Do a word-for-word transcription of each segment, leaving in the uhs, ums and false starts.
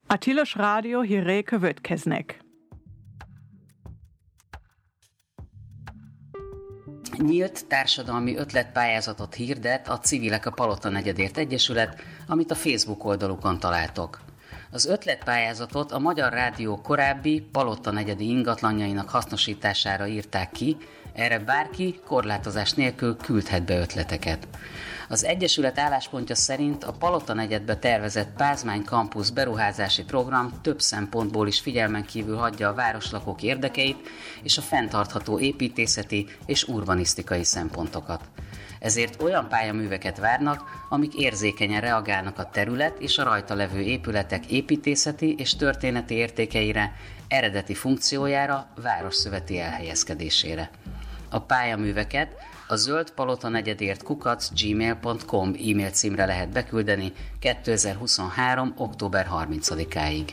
A Tilos Rádió híré következnek. Nyílt társadalmi ötletpályázatot hirdet a Civilek a Palota Negyedért Egyesület, amit a Facebook oldalukon találtok. Az ötletpályázatot a Magyar Rádió korábbi Palota negyedi ingatlanjainak hasznosítására írták ki, erre bárki korlátozás nélkül küldhet be ötleteket. Az Egyesület álláspontja szerint a Palota negyedbe tervezett Pázmány Campus beruházási program több szempontból is figyelmen kívül hagyja a városlakók érdekeit és a fenntartható építészeti és urbanisztikai szempontokat. Ezért olyan pályaműveket várnak, amik érzékenyen reagálnak a terület és a rajta levő épületek építészeti és történeti értékeire, eredeti funkciójára, városszöveti elhelyezkedésére. A pályaműveket a zöld palota negyedért kukac gmail pont com e-mail címre lehet beküldeni kétezer-huszonhárom. október harmincadikáig.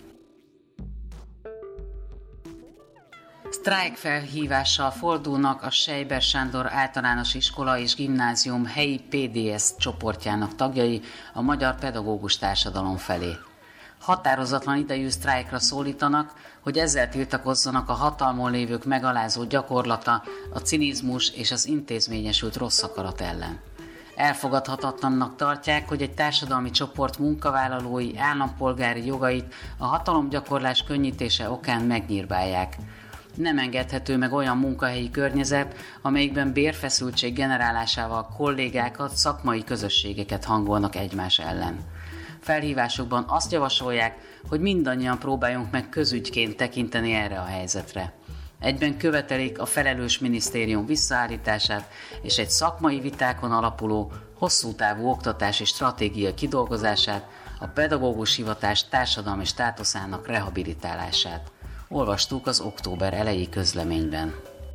Sztrájk felhívással fordulnak a Seiber Sándor Általános Iskola és Gimnázium helyi pé dé es csoportjának tagjai a magyar pedagógus társadalom felé. Határozatlan idejű sztrájkra szólítanak, hogy ezzel tiltakozzanak a hatalmon lévők megalázó gyakorlata, a cinizmus és az intézményesült rossz akarat ellen. Elfogadhatatlannak tartják, hogy egy társadalmi csoport munkavállalói állampolgári jogait a hatalomgyakorlás könnyítése okán megnyírbálják. Nem engedhető meg olyan munkahelyi környezet, amelyikben bérfeszültség generálásával kollégákat, szakmai közösségeket hangolnak egymás ellen. Felhívásukban azt javasolják, hogy mindannyian próbáljunk meg közügyként tekinteni erre a helyzetre. Egyben követelik a felelős minisztérium visszaállítását és egy szakmai vitákon alapuló, hosszú távú oktatási stratégia kidolgozását, a pedagógus hivatás társadalmi státuszának rehabilitálását. Olvastuk az október eleji közleményben.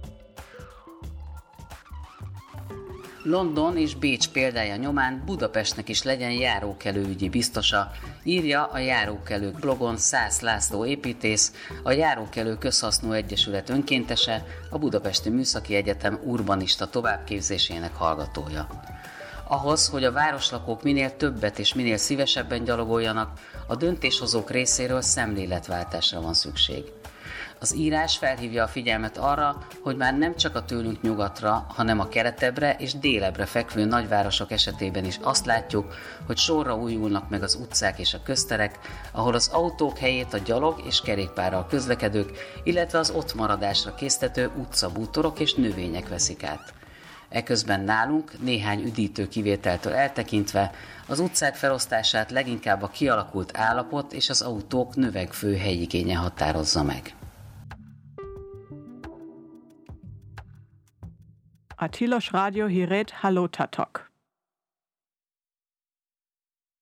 London és Bécs példája nyomán Budapestnek is legyen járókelőügyi biztosa, írja a Járókelők blogon Szász László építész, a Járókelő Közhasznú Egyesület önkéntese, a Budapesti Műszaki Egyetem urbanista továbbképzésének hallgatója. Ahhoz, hogy a városlakók minél többet és minél szívesebben gyalogoljanak, a döntéshozók részéről szemléletváltásra van szükség. Az írás felhívja a figyelmet arra, hogy már nem csak a tőlünk nyugatra, hanem a keletebbre és délebre fekvő nagyvárosok esetében is azt látjuk, hogy sorra újulnak meg az utcák és a közterek, ahol az autók helyét a gyalog és kerékpárral közlekedők, illetve az ott maradásra késztető utcabútorok és növények veszik át. Eközben nálunk, néhány üdítő kivételtől eltekintve, az utcák felosztását leginkább a kialakult állapot és az autók növekvő helyigénye határozza meg. A Tilos Rádió hírét hallottátok.